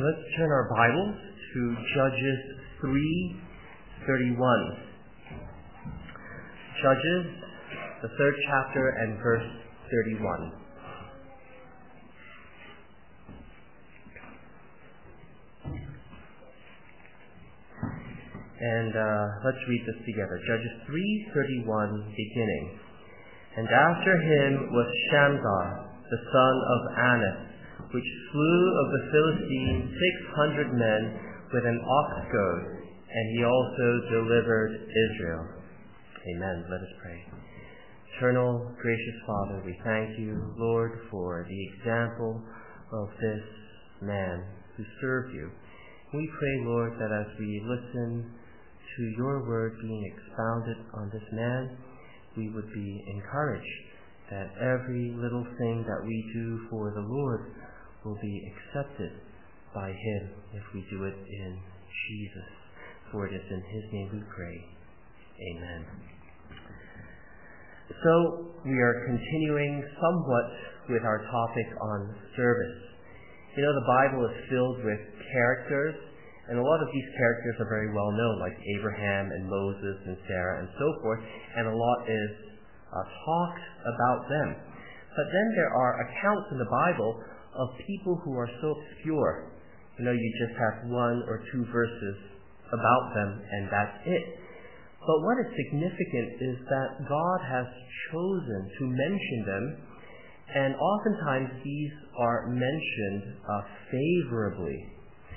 let's turn our Bibles to Judges 3:31. Judges, the 3rd chapter and verse 31. And let's read this together. Judges 3:31, beginning. And after him was Shamgar, the son of Anath, which slew of the Philistines 600 men with an ox goad, and he also delivered Israel. Amen. Let us pray. Eternal, gracious Father, we thank you, Lord, for the example of this man who served you. We pray, Lord, that as we listen to your word being expounded on this man, we would be encouraged that every little thing that we do for the Lord will be accepted by him if we do it in Jesus. For it is in his name we pray. Amen. So we are continuing somewhat with our topic on service. You know, the Bible is filled with characters, and a lot of these characters are very well known, like Abraham and Moses and Sarah and so forth, and a lot is talked about them. But then there are accounts in the Bible of people who are so obscure. You know, you just have 1 or 2 verses about them, and that's it. But what is significant is that God has chosen to mention them, and oftentimes these are mentioned favorably,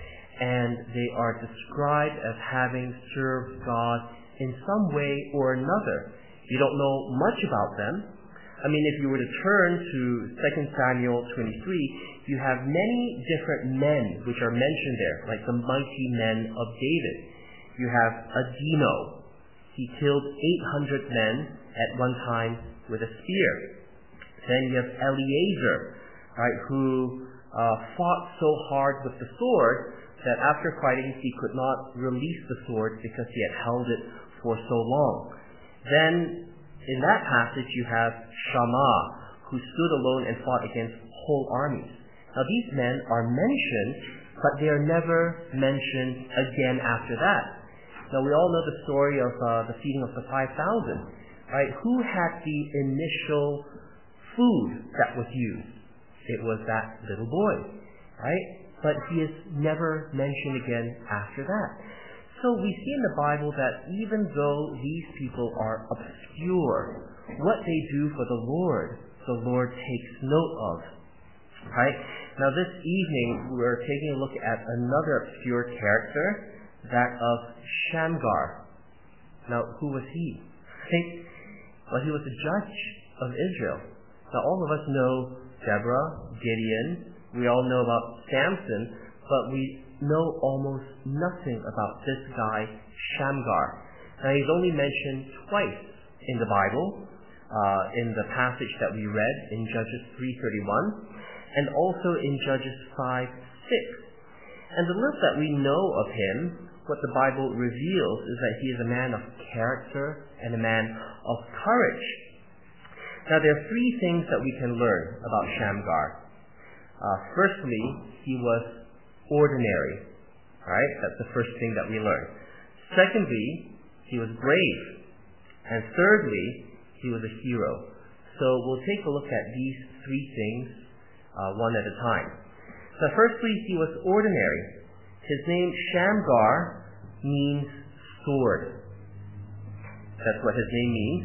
and they are described as having served God in some way or another. You don't know much about them. I mean, if you were to turn to 2 Samuel 23, you have many different men which are mentioned there, like the mighty men of David. You have Adino. He killed 800 men at one time with a spear. Then you have Eleazar, right, who fought so hard with the sword that after fighting he could not release the sword because he had held it for so long. Then in that passage you have Shammah, who stood alone and fought against whole armies. Now these men are mentioned, but they are never mentioned again after that. Now we all know the story of the feeding of the 5,000, right? Who had the initial food that was used? It was that little boy, right? But he is never mentioned again after that. So we see in the Bible that even though these people are obscure, what they do for the Lord takes note of. Right? Now this evening we're taking a look at another obscure character, that of Shamgar. Now who was he? Right? Well, he was a judge of Israel. Now all of us know Deborah, Gideon, we all know about Samson, but we know almost nothing about this guy, Shamgar. Now he's only mentioned twice in the Bible, in the passage that we read in Judges 3:31, and also in Judges 5:6. And the little that we know of him, what the Bible reveals is that he is a man of character and a man of courage. Now there are 3 things that we can learn about Shamgar. Firstly, he was ordinary. Right? That's the first thing that we learn. Secondly, he was brave. And thirdly, he was a hero. So we'll take a look at these 3 things one at a time. So firstly, he was ordinary. His name, Shamgar, means sword. That's what his name means.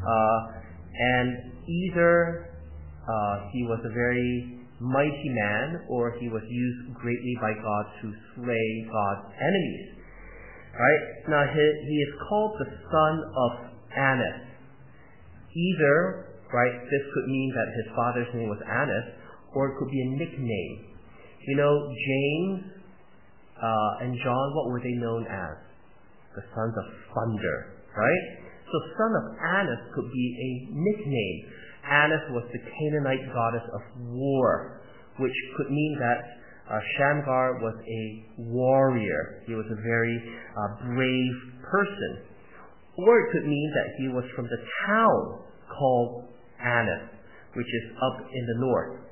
And either he was a very mighty man, or he was used greatly by God to slay God's enemies. Right? Now he is called the son of Anath. Either, right, this could mean that his father's name was Anath, or it could be a nickname. You know, James and John, what were they known as? The sons of thunder, right? So son of Anath could be a nickname. Anath was the Canaanite goddess of war, which could mean that Shamgar was a warrior. He was a very brave person. Or it could mean that he was from the town called Anath, which is up in the north.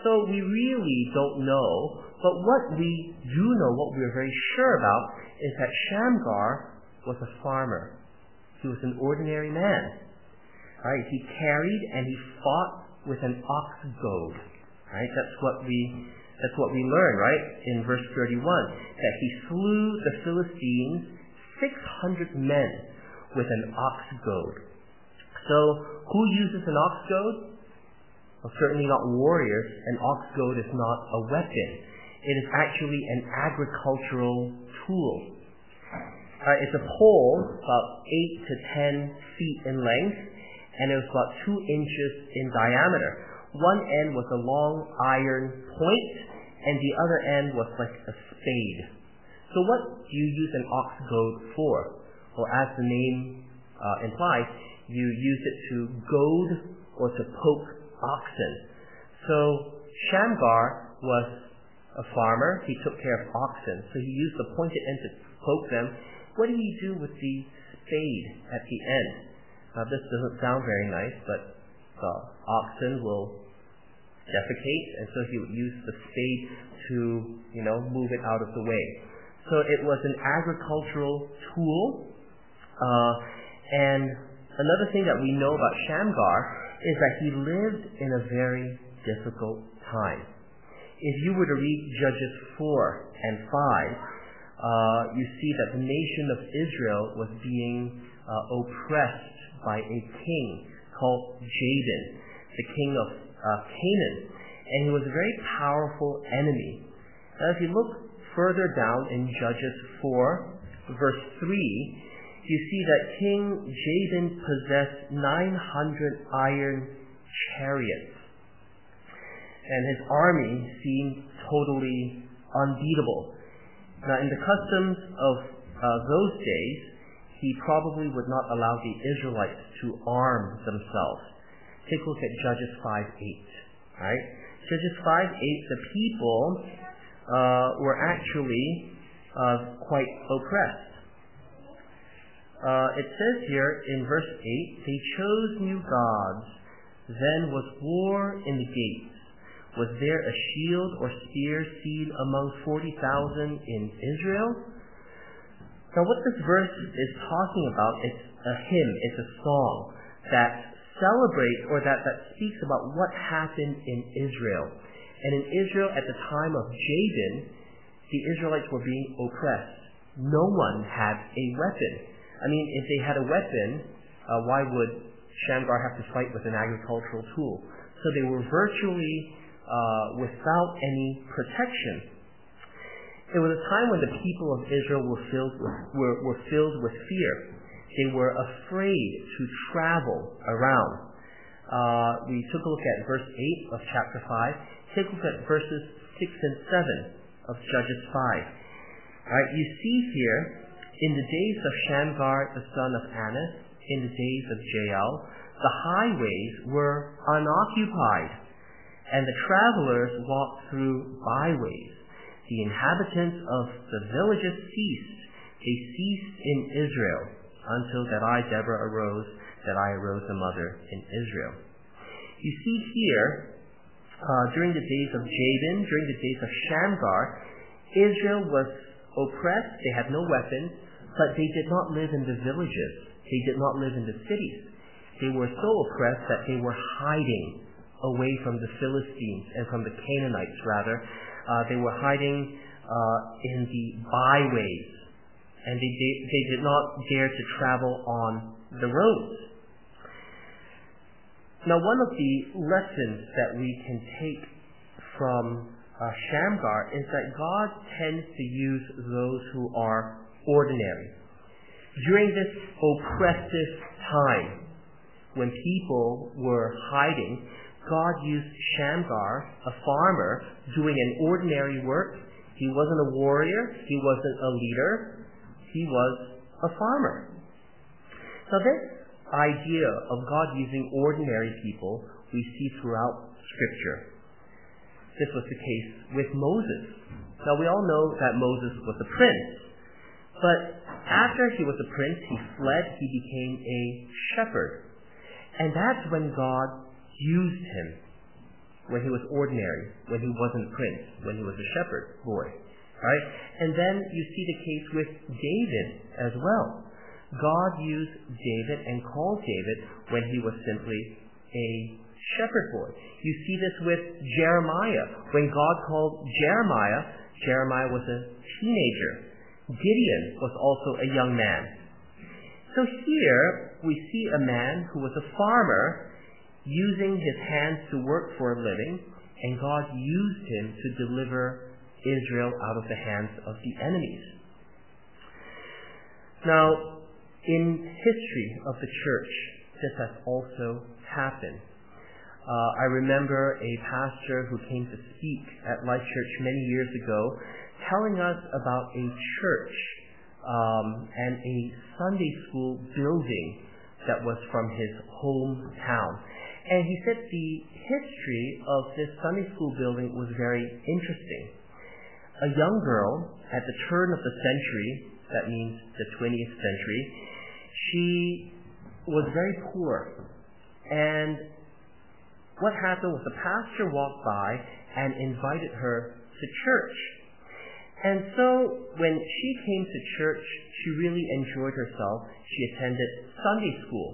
So we really don't know, but what we do know, what we're very sure about, is that Shamgar was a farmer. He was an ordinary man. Right? He carried and he fought with an ox goad. Right? That's what we learn, right? In verse 31, that he slew the Philistines 600 men with an ox goad. So who uses an ox goad? Well, certainly not warriors. An ox goad is not a weapon. It is actually an agricultural tool. It's a pole about 8 to 10 feet in length, and it was about 2 inches in diameter. One end was a long iron point, and the other end was like a spade. So what do you use an ox goad for? Well, as the name implies, you use it to goad or to poke oxen. So Shamgar was a farmer. He took care of oxen. So he used the pointed end to poke them. What do you do with the spade at the end? Now this doesn't sound very nice, but the oxen will defecate, and so he would use the spade to, move it out of the way. So it was an agricultural tool. And another thing that we know about Shamgar is that he lived in a very difficult time. If you were to read Judges 4 and 5, you see that the nation of Israel was being oppressed by a king called Jabin, the king of Canaan. And he was a very powerful enemy. Now if you look further down in Judges 4, verse 3, you see that King Jabin possessed 900 iron chariots. And his army seemed totally unbeatable. Now, in the customs of those days, he probably would not allow the Israelites to arm themselves. Take a look at Judges 5:8. Right? Judges 5:8, the people were actually quite oppressed. It says here in verse 8, they chose new gods, then was war in the gates. Was there a shield or spear seen among 40,000 in Israel? Now what this verse is talking about, it's a hymn, it's a song that celebrates or that speaks about what happened in Israel. And in Israel at the time of Jabin, the Israelites were being oppressed. No one had a weapon. I mean, if they had a weapon, why would Shamgar have to fight with an agricultural tool? So they were virtually without any protection. It was a time when the people of Israel were filled with fear. They were afraid to travel around. We took a look at verse 8 of chapter 5. Take a look at verses 6 and 7 of Judges 5. Right, you see here, in the days of Shamgar the son of Anath, in the days of Jael, the highways were unoccupied, and the travelers walked through byways. The inhabitants of the villages ceased. They ceased in Israel, until that I, Deborah, arose a mother in Israel. You see here, during the days of Jabin, during the days of Shamgar, Israel was oppressed. They had no weapons, but they did not live in the villages. They did not live in the cities. They were so oppressed that they were hiding away from the Philistines and from the Canaanites, rather. They were hiding in the byways, and they did not dare to travel on the roads. Now, one of the lessons that we can take from Shamgar is that God tends to use those who are ordinary. During this oppressive time, when people were hiding, God used Shamgar, a farmer, doing an ordinary work. He wasn't a warrior. He wasn't a leader. He was a farmer. Now this idea of God using ordinary people we see throughout Scripture. This was the case with Moses. Now we all know that Moses was a prince. But after he was a prince, he fled. He became a shepherd. And that's when God used him. when he was ordinary, when he wasn't prince, when he was a shepherd boy. Right? And then you see the case with David as well. God used David and called David when he was simply a shepherd boy. You see this with Jeremiah. When God called Jeremiah, Jeremiah was a teenager. Gideon was also a young man. So here we see a man who was a farmer using his hands to work for a living, and God used him to deliver Israel out of the hands of the enemies. Now, in history of the church, this has also happened. I remember a pastor who came to speak at Life Church many years ago, telling us about a church and a Sunday school building that was from his hometown. And he said the history of this Sunday school building was very interesting. A young girl at the turn of the century, that means the 20th century, she was very poor. And what happened was the pastor walked by and invited her to church. And so when she came to church, she really enjoyed herself. She attended Sunday school.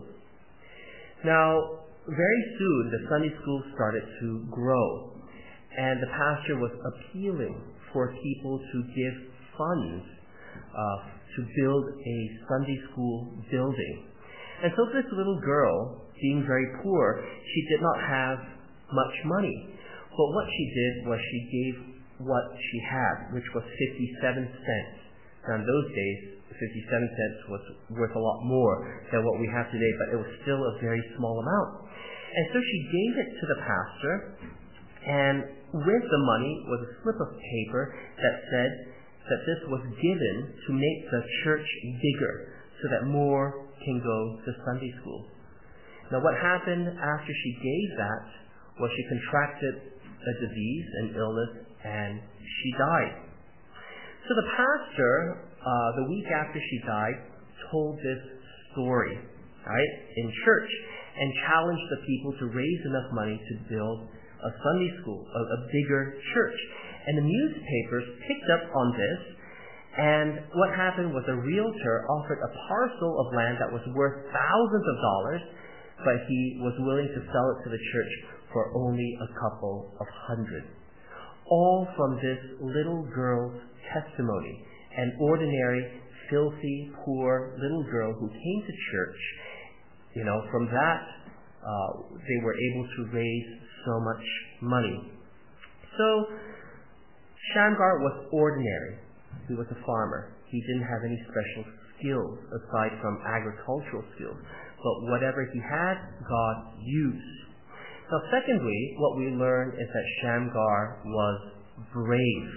Now, very soon the Sunday school started to grow, and the pastor was appealing for people to give funds to build a Sunday school building. And so this little girl, being very poor, she did not have much money. But what she did was she gave what she had, which was 57 cents. Now in those days, 57 cents was worth a lot more than what we have today, but it was still a very small amount. And so she gave it to the pastor, and with the money was a slip of paper that said that this was given to make the church bigger so that more can go to Sunday school. Now what happened after she gave that was she contracted a disease, an illness, and she died. So the pastor, the week after she died, told this story, right, in church, and challenged the people to raise enough money to build a Sunday school, a bigger church. And the newspapers picked up on this, and what happened was a realtor offered a parcel of land that was worth thousands of dollars, but he was willing to sell it to the church for only a couple of hundred. All from this little girl's testimony, an ordinary, filthy, poor little girl who came to church. From that, they were able to raise so much money. So, Shamgar was ordinary. He was a farmer. He didn't have any special skills aside from agricultural skills. But whatever he had, God used. Now, secondly, what we learn is that Shamgar was brave.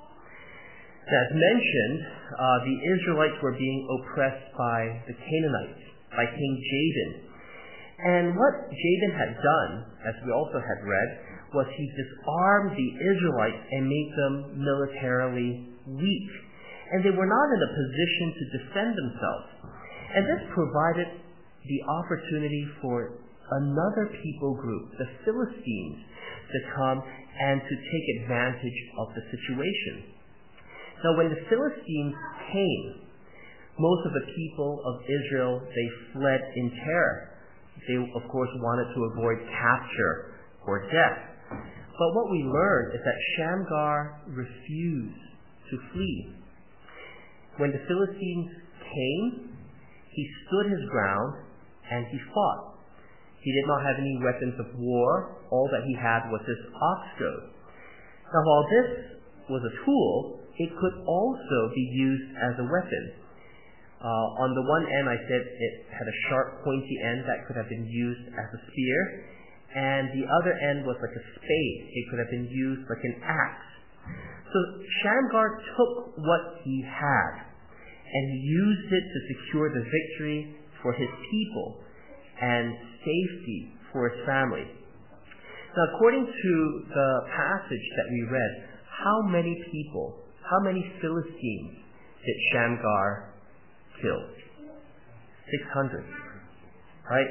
As mentioned, the Israelites were being oppressed by the Canaanites, by King Jabin. And what Jabin had done, as we also had read, was he disarmed the Israelites and made them militarily weak. And they were not in a position to defend themselves. And this provided the opportunity for another people group, the Philistines, to come and to take advantage of the situation. Now, when the Philistines came, most of the people of Israel, they fled in terror. They, of course, wanted to avoid capture or death. But what we learn is that Shamgar refused to flee. When the Philistines came, he stood his ground and he fought. He did not have any weapons of war. All that he had was this ox goad. Now, while this was a tool, it could also be used as a weapon. On the one end, I said it had a sharp, pointy end that could have been used as a spear, and the other end was like a spade. It could have been used like an axe. So Shamgar took what he had, and he used it to secure the victory for his people and safety for his family. Now, according to the passage that we read, how many people, how many Philistines did Shamgar kill? 600. Right?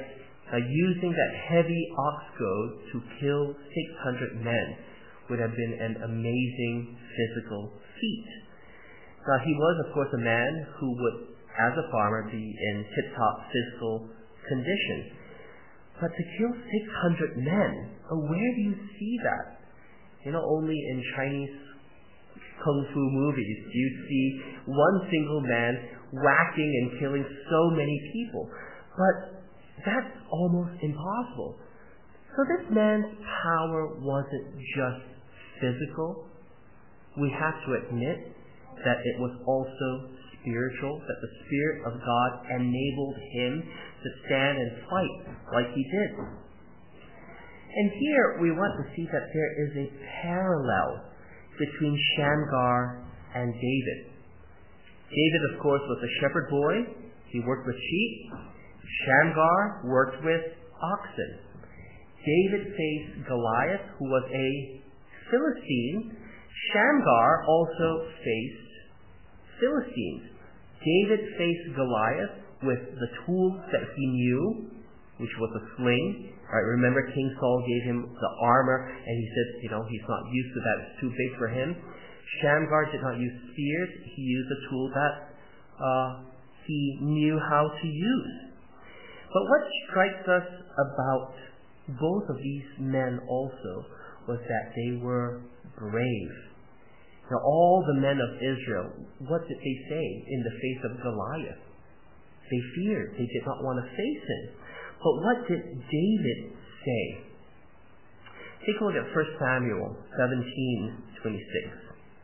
Using that heavy ox goad to kill 600 men would have been an amazing physical feat. Now, he was, of course, a man who would, as a farmer, be in tip-top physical condition. But to kill 600 men, where do you see that? Only in Chinese kung fu movies do you see one single man whacking and killing so many people. But that's almost impossible. So this man's power wasn't just physical. We have to admit that it was also spiritual, that the Spirit of God enabled him to stand and fight like he did. And here we want to see that there is a parallel between Shamgar and David. David, of course, was a shepherd boy. He worked with sheep. Shamgar worked with oxen. David faced Goliath, who was a Philistine. Shamgar also faced Philistines. David faced Goliath with the tools that he knew, which was a sling. Right, remember King Saul gave him the armor, and he said, he's not used to that. It's too big for him. Shamgar did not use spears. He used a tool that he knew how to use. But what strikes us about both of these men also was that they were brave. Now, all the men of Israel, what did they say in the face of Goliath? They feared. They did not want to face him. But what did David say? Take a look at 1 Samuel 17:26.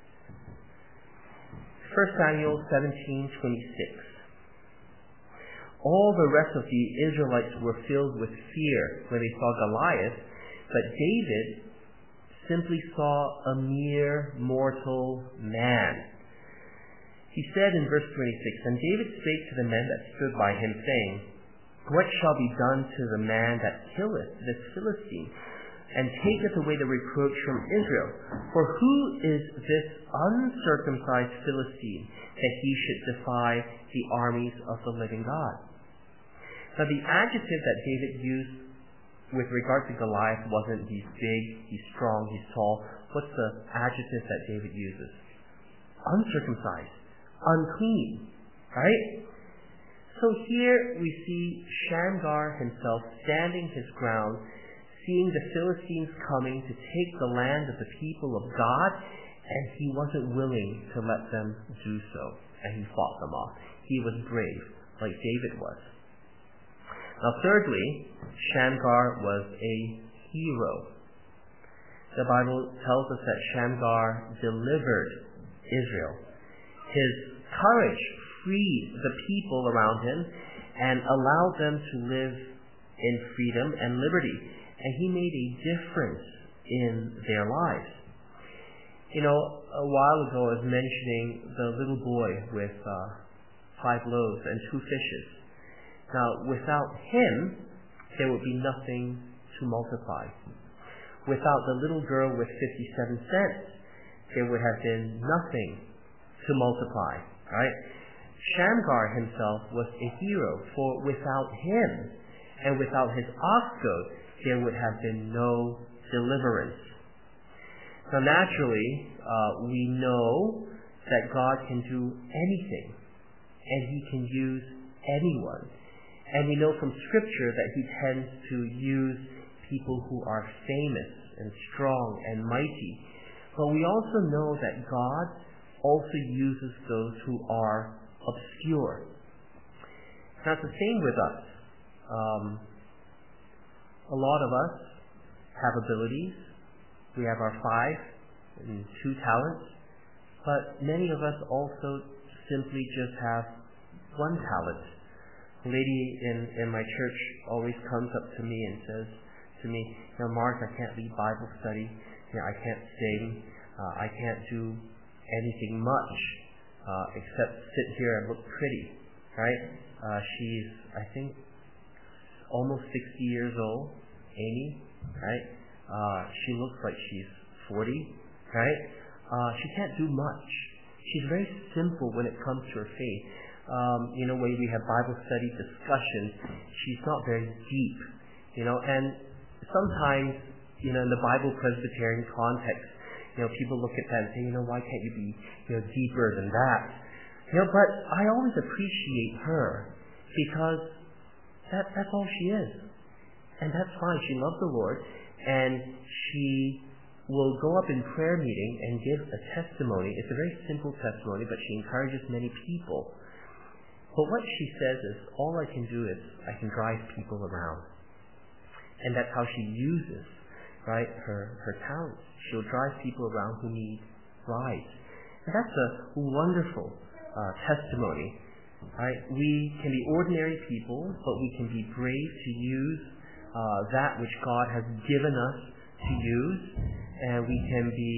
1 Samuel 17:26. All the rest of the Israelites were filled with fear when they saw Goliath, but David simply saw a mere mortal man. He said in verse 26, "And David spake to the men that stood by him, saying, What shall be done to the man that killeth this Philistine, and taketh away the reproach from Israel? For who is this uncircumcised Philistine, that he should defy the armies of the living God?" Now, the adjective that David used with regard to Goliath wasn't he's big, he's strong, he's tall. What's the adjective that David uses? Uncircumcised, unclean, right? So here we see Shamgar himself standing his ground, seeing the Philistines coming to take the land of the people of God, and he wasn't willing to let them do so, and he fought them off. He was brave, like David was. Now, thirdly, Shamgar was a hero. The Bible tells us that Shamgar delivered Israel. His courage freed the people around him and allowed them to live in freedom and liberty. And he made a difference in their lives. A while ago I was mentioning the little boy with 5 loaves and 2 fishes. Now, without him, there would be nothing to multiply. Without the little girl with 57 cents, there would have been nothing to multiply, right? Shamgar himself was a hero, for without him and without his ox goad, there would have been no deliverance. Now, naturally, we know that God can do anything, and he can use anyone. And we know from Scripture that he tends to use people who are famous and strong and mighty. But we also know that God also uses those who are obscure. Now, it's the same with us. A lot of us have abilities. We have our 5 and 2 talents. But many of us also simply just have 1 talent. A lady in my church always comes up to me and says to me, Mark, I can't lead Bible study. I can't sing. I can't do anything much except sit here and look pretty, right? She's, I think, almost 60 years old, Amy, right? She looks like she's 40, right? She can't do much. She's very simple when it comes to her faith. when we have Bible study discussions, she's not very deep, and sometimes, in the Bible Presbyterian context, people look at that and say, why can't you be, deeper than that? But I always appreciate her because that's all she is. And that's fine. She loves the Lord, and she will go up in prayer meeting and give a testimony. It's a very simple testimony, but she encourages many people. But what she says is, all I can do is I can drive people around. And that's how she uses, right, her talents. She'll drive people around who need rides. And that's a wonderful testimony. Right? We can be ordinary people, but we can be brave to use that which God has given us to use, and we can be,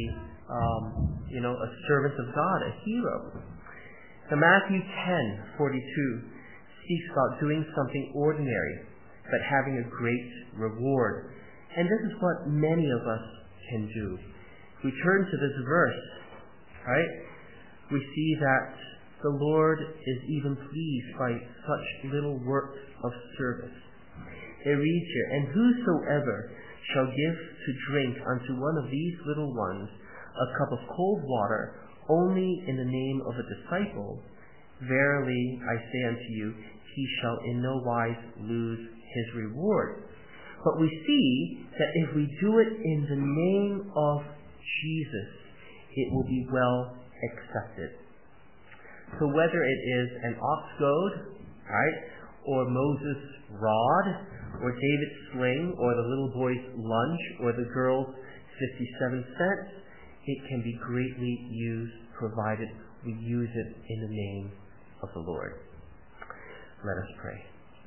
a servant of God, a hero. Now, Matthew 10:42 speaks about doing something ordinary, but having a great reward. And this is what many of us can do. If we turn to this verse, right, we see that the Lord is even pleased by such little works of service. It reads here, "And whosoever shall give to drink unto one of these little ones a cup of cold water only in the name of a disciple, verily I say unto you, he shall in no wise lose his reward." But we see that if we do it in the name of Jesus, it will be well accepted. So whether it is an ox goad, right, or Moses' rod, or David's sling, or the little boy's lunch, or the girl's 57 cents, it can be greatly used, provided we use it in the name of the Lord. Let us pray.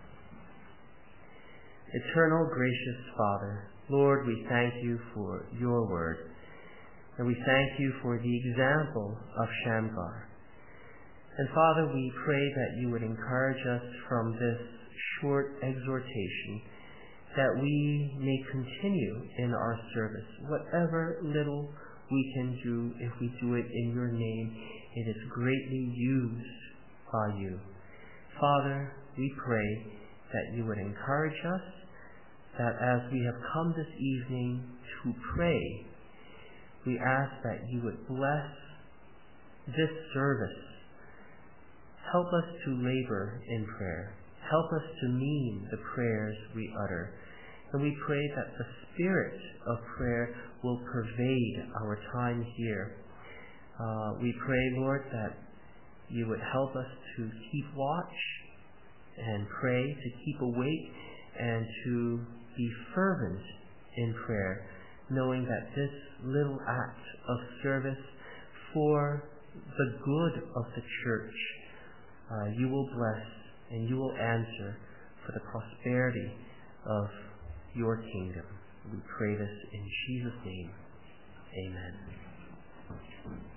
Eternal, gracious Father, Lord, we thank you for your word, and we thank you for the example of Shamgar. And Father, we pray that you would encourage us from this short exhortation, that we may continue in our service. Whatever little we can do, if we do it in your name, it is greatly used by you. Father, we pray that you would encourage us, that as we have come this evening to pray, we ask that you would bless this service. Help us to labor in prayer. Help us to mean the prayers we utter. And we pray that the spirit of prayer will pervade our time here. We pray, Lord, that you would help us to keep watch and pray, to keep awake, and to be fervent in prayer, knowing that this little act of service for the good of the church, you will bless and you will answer for the prosperity of your kingdom. We pray this in Jesus' name. Amen.